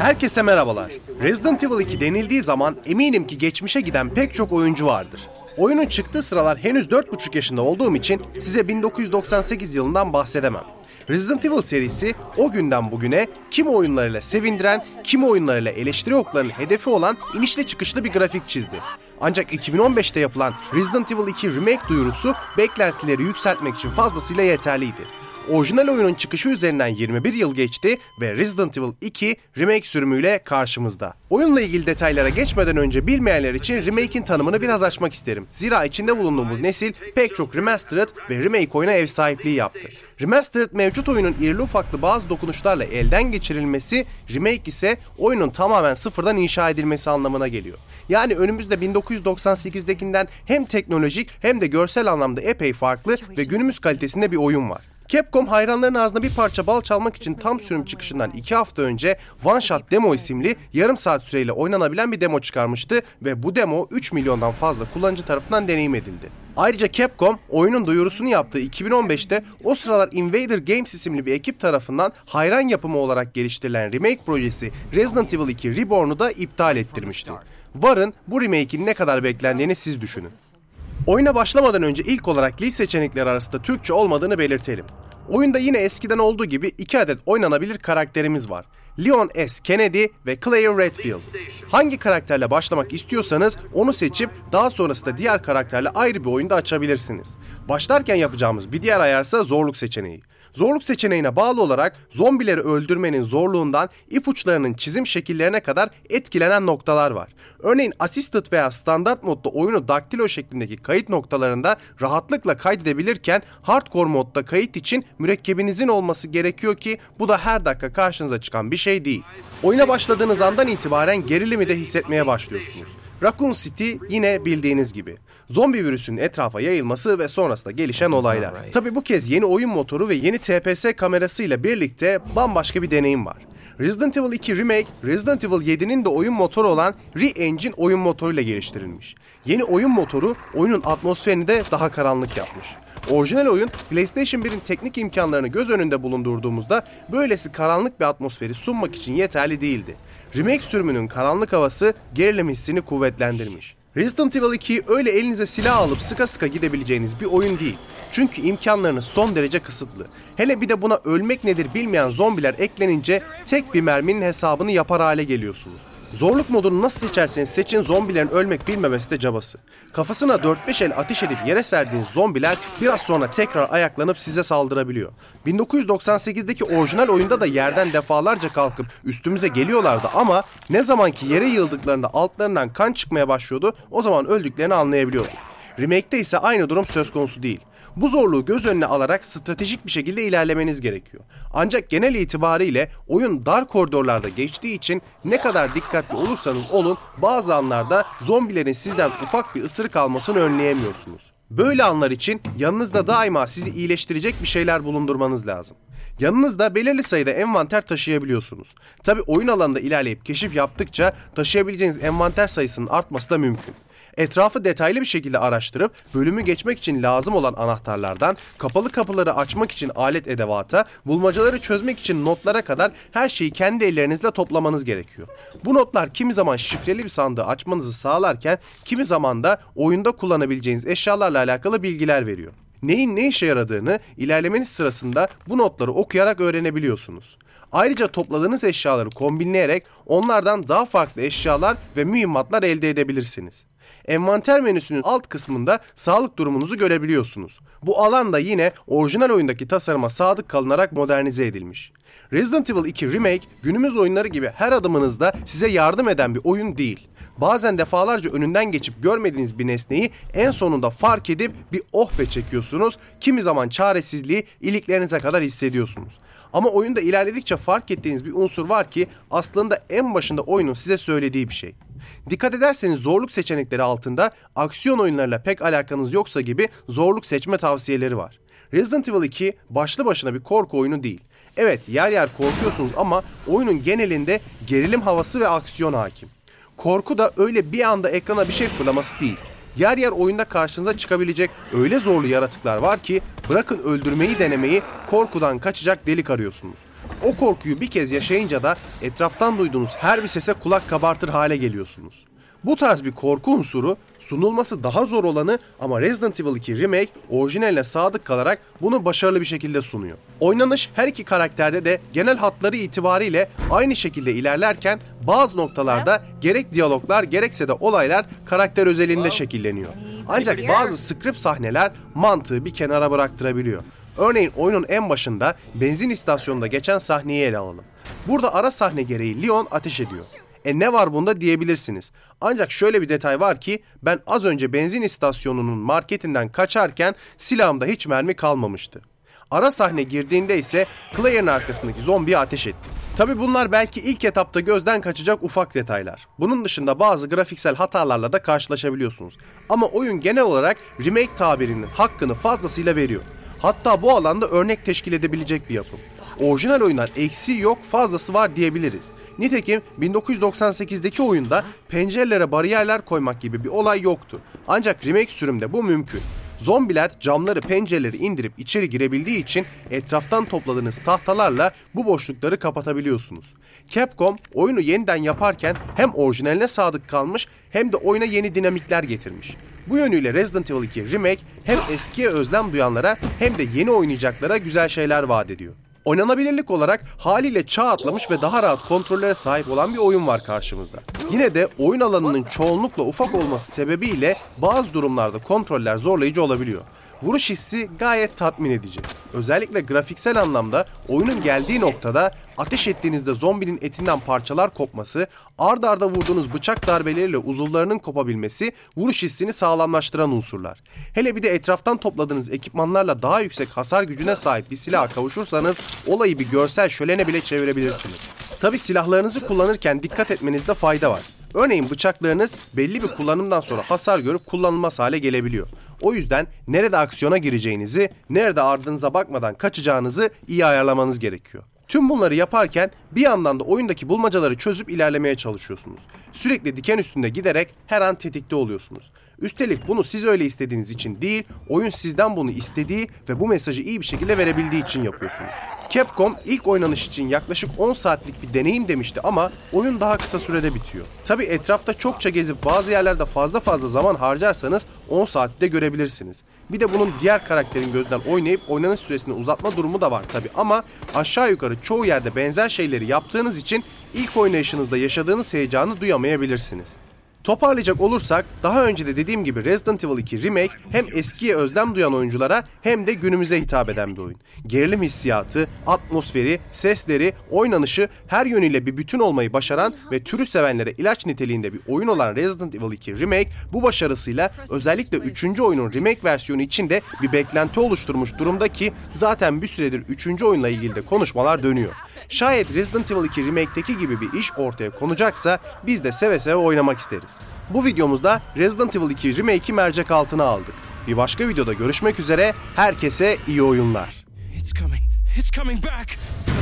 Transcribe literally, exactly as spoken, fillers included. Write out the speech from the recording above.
Herkese merhabalar. Resident Evil iki denildiği zaman eminim ki geçmişe giden pek çok oyuncu vardır. Oyunun çıktığı sıralar henüz dört buçuk yaşında olduğum için size bin dokuz yüz doksan sekiz yılından bahsedemem. Resident Evil serisi o günden bugüne kimi oyunlarıyla sevindiren, kimi oyunlarıyla eleştiri oklarının hedefi olan inişli çıkışlı bir grafik çizdi. Ancak iki bin on beşte yapılan Resident Evil iki Remake duyurusu beklentileri yükseltmek için fazlasıyla yeterliydi. Orijinal oyunun çıkışı üzerinden yirmi bir yıl geçti ve Resident Evil iki Remake sürümüyle karşımızda. Oyunla ilgili detaylara geçmeden önce bilmeyenler için Remake'in tanımını biraz açmak isterim. Zira içinde bulunduğumuz nesil pek çok Remastered ve Remake oyuna ev sahipliği yaptı. Remastered mevcut oyunun irili ufaklı bazı dokunuşlarla elden geçirilmesi, Remake ise oyunun tamamen sıfırdan inşa edilmesi anlamına geliyor. Yani önümüzde bin dokuz yüz doksan sekizdekinden hem teknolojik hem de görsel anlamda epey farklı ve günümüz kalitesinde bir oyun var. Capcom hayranların ağzına bir parça bal çalmak için tam sürüm çıkışından iki hafta önce One Shot Demo isimli yarım saat süreyle oynanabilen bir demo çıkarmıştı ve bu demo üç milyondan fazla kullanıcı tarafından deneyim edildi. Ayrıca Capcom oyunun duyurusunu yaptığı iki bin on beşte o sıralar Invader Games isimli bir ekip tarafından hayran yapımı olarak geliştirilen remake projesi Resident Evil iki Reborn'u da iptal ettirmişti. Varın bu remake'in ne kadar beklendiğini siz düşünün. Oyuna başlamadan önce ilk olarak list seçenekleri arasında Türkçe olmadığını belirtelim. Oyunda yine eskiden olduğu gibi iki adet oynanabilir karakterimiz var. Leon S. Kennedy ve Claire Redfield. Hangi karakterle başlamak istiyorsanız onu seçip daha sonrasında diğer karakterle ayrı bir oyunda açabilirsiniz. Başlarken yapacağımız bir diğer ayarsa zorluk seçeneği. Zorluk seçeneğine bağlı olarak zombileri öldürmenin zorluğundan ipuçlarının çizim şekillerine kadar etkilenen noktalar var. Örneğin Assisted veya Standart modda oyunu daktilo şeklindeki kayıt noktalarında rahatlıkla kaydedebilirken Hardcore modda kayıt için mürekkebinizin olması gerekiyor ki bu da her dakika karşınıza çıkan bir şey değil. Oyuna başladığınız andan itibaren gerilimi de hissetmeye başlıyorsunuz. Raccoon City yine bildiğiniz gibi. Zombi virüsünün etrafa yayılması ve sonrasında gelişen olaylar. Tabi bu kez yeni oyun motoru ve yeni T P S kamerasıyla birlikte bambaşka bir deneyim var. Resident Evil iki Remake, Resident Evil yedinin de oyun motoru olan Re-Engine oyun motoruyla geliştirilmiş. Yeni oyun motoru oyunun atmosferini de daha karanlık yapmış. Orijinal oyun PlayStation birin teknik imkanlarını göz önünde bulundurduğumuzda böylesi karanlık bir atmosferi sunmak için yeterli değildi. Remake sürümünün karanlık havası gerilim hissini kuvvetlendirmiş. Resident Evil iki öyle elinize silah alıp sıka sıka gidebileceğiniz bir oyun değil. Çünkü imkanlarınız son derece kısıtlı. Hele bir de buna ölmek nedir bilmeyen zombiler eklenince tek bir merminin hesabını yapar hale geliyorsunuz. Zorluk modunu nasıl seçerseniz seçin zombilerin ölmek bilmemesi de cabası. Kafasına dört beş el ateş edip yere serdiğiniz zombiler biraz sonra tekrar ayaklanıp size saldırabiliyor. bin dokuz yüz doksan sekizdeki orijinal oyunda da yerden defalarca kalkıp üstümüze geliyorlardı ama ne zamanki yere yığıldıklarında altlarından kan çıkmaya başlıyordu o zaman öldüklerini anlayabiliyorduk. Remake'de ise aynı durum söz konusu değil. Bu zorluğu göz önüne alarak stratejik bir şekilde ilerlemeniz gerekiyor. Ancak genel itibariyle oyun dar koridorlarda geçtiği için ne kadar dikkatli olursanız olun bazı anlarda zombilerin sizden ufak bir ısırık almasını önleyemiyorsunuz. Böyle anlar için yanınızda daima sizi iyileştirecek bir şeyler bulundurmanız lazım. Yanınızda belirli sayıda envanter taşıyabiliyorsunuz. Tabi oyun alanında ilerleyip keşif yaptıkça taşıyabileceğiniz envanter sayısının artması da mümkün. Etrafı detaylı bir şekilde araştırıp bölümü geçmek için lazım olan anahtarlardan, kapalı kapıları açmak için alet edevata, bulmacaları çözmek için notlara kadar her şeyi kendi ellerinizle toplamanız gerekiyor. Bu notlar kimi zaman şifreli bir sandığı açmanızı sağlarken kimi zaman da oyunda kullanabileceğiniz eşyalarla alakalı bilgiler veriyor. Neyin ne işe yaradığını ilerlemeniz sırasında bu notları okuyarak öğrenebiliyorsunuz. Ayrıca topladığınız eşyaları kombinleyerek onlardan daha farklı eşyalar ve mühimmatlar elde edebilirsiniz. Envanter menüsünün alt kısmında sağlık durumunuzu görebiliyorsunuz. Bu alan da yine orijinal oyundaki tasarıma sadık kalınarak modernize edilmiş. Resident Evil iki Remake günümüz oyunları gibi her adımınızda size yardım eden bir oyun değil. Bazen defalarca önünden geçip görmediğiniz bir nesneyi en sonunda fark edip bir oh be çekiyorsunuz. Kimi zaman çaresizliği iliklerinize kadar hissediyorsunuz. Ama oyunda ilerledikçe fark ettiğiniz bir unsur var ki aslında en başında oyunun size söylediği bir şey. Dikkat ederseniz zorluk seçenekleri altında aksiyon oyunlarıyla pek alakanız yoksa gibi zorluk seçme tavsiyeleri var. Resident Evil iki başlı başına bir korku oyunu değil. Evet yer yer korkuyorsunuz ama oyunun genelinde gerilim havası ve aksiyon hakim. Korku da öyle bir anda ekrana bir şey fırlaması değil. Yer yer oyunda karşınıza çıkabilecek öyle zorlu yaratıklar var ki bırakın öldürmeyi denemeyi korkudan kaçacak delik arıyorsunuz. O korkuyu bir kez yaşayınca da etraftan duyduğunuz her bir sese kulak kabartır hale geliyorsunuz. Bu tarz bir korku unsuru sunulması daha zor olanı ama Resident Evil iki Remake orijinaline sadık kalarak bunu başarılı bir şekilde sunuyor. Oynanış her iki karakterde de genel hatları itibariyle aynı şekilde ilerlerken bazı noktalarda gerek diyaloglar gerekse de olaylar karakter özelinde şekilleniyor. Ancak bazı script sahneler mantığı bir kenara bıraktırabiliyor. Örneğin oyunun en başında benzin istasyonunda geçen sahneyi ele alalım. Burada ara sahne gereği Leon ateş ediyor. E ne var bunda diyebilirsiniz. Ancak şöyle bir detay var ki ben az önce benzin istasyonunun marketinden kaçarken silahımda hiç mermi kalmamıştı. Ara sahne girdiğinde ise Claire'ın arkasındaki zombiye ateş etti. Tabi bunlar belki ilk etapta gözden kaçacak ufak detaylar. Bunun dışında bazı grafiksel hatalarla da karşılaşabiliyorsunuz. Ama oyun genel olarak remake tabirinin hakkını fazlasıyla veriyor. Hatta bu alanda örnek teşkil edebilecek bir yapım. Orijinal oyundan eksiği yok, fazlası var diyebiliriz. Nitekim bin dokuz yüz doksan sekizdeki oyunda pencerelere bariyerler koymak gibi bir olay yoktu. Ancak remake sürümde bu mümkün. Zombiler camları, pencereleri indirip içeri girebildiği için etraftan topladığınız tahtalarla bu boşlukları kapatabiliyorsunuz. Capcom oyunu yeniden yaparken hem orijinaline sadık kalmış hem de oyuna yeni dinamikler getirmiş. Bu yönüyle Resident Evil iki Remake hem eskiye özlem duyanlara hem de yeni oynayacaklara güzel şeyler vaat ediyor. Oynanabilirlik olarak haliyle çağ atlamış ve daha rahat kontrollere sahip olan bir oyun var karşımızda. Yine de oyun alanının çoğunlukla ufak olması sebebiyle bazı durumlarda kontroller zorlayıcı olabiliyor. Vuruş hissi gayet tatmin edici. Özellikle grafiksel anlamda oyunun geldiği noktada ateş ettiğinizde zombinin etinden parçalar kopması, ard arda vurduğunuz bıçak darbeleriyle uzuvlarının kopabilmesi vuruş hissini sağlamlaştıran unsurlar. Hele bir de etraftan topladığınız ekipmanlarla daha yüksek hasar gücüne sahip bir silaha kavuşursanız olayı bir görsel şölene bile çevirebilirsiniz. Tabi silahlarınızı kullanırken dikkat etmenizde fayda var. Örneğin bıçaklarınız belli bir kullanımdan sonra hasar görüp kullanılmaz hale gelebiliyor. O yüzden nerede aksiyona gireceğinizi, nerede ardınıza bakmadan kaçacağınızı iyi ayarlamanız gerekiyor. Tüm bunları yaparken bir yandan da oyundaki bulmacaları çözüp ilerlemeye çalışıyorsunuz. Sürekli diken üstünde giderek her an tetikte oluyorsunuz. Üstelik bunu siz öyle istediğiniz için değil, oyun sizden bunu istediği ve bu mesajı iyi bir şekilde verebildiği için yapıyorsunuz. Capcom ilk oynanış için yaklaşık on saatlik bir deneyim demişti ama oyun daha kısa sürede bitiyor. Tabi etrafta çokça gezip bazı yerlerde fazla fazla zaman harcarsanız on saatte görebilirsiniz. Bir de bunun diğer karakterin gözden oynayıp oynanış süresini uzatma durumu da var tabi ama aşağı yukarı çoğu yerde benzer şeyleri yaptığınız için ilk oynayışınızda yaşadığınız heyecanı duyamayabilirsiniz. Toparlayacak olursak daha önce de dediğim gibi Resident Evil iki Remake hem eskiye özlem duyan oyunculara hem de günümüze hitap eden bir oyun. Gerilim hissiyatı, atmosferi, sesleri, oynanışı her yönüyle bir bütün olmayı başaran ve türü sevenlere ilaç niteliğinde bir oyun olan Resident Evil iki Remake bu başarısıyla özellikle üçüncü oyunun remake versiyonu için de bir beklenti oluşturmuş durumda ki zaten bir süredir üçüncü oyunla ilgili de konuşmalar dönüyor. Şayet Resident Evil iki Remake'deki gibi bir iş ortaya konacaksa biz de seve seve oynamak isteriz. Bu videomuzda Resident Evil iki Remake'i mercek altına aldık. Bir başka videoda görüşmek üzere, herkese iyi oyunlar. It's coming. It's coming back.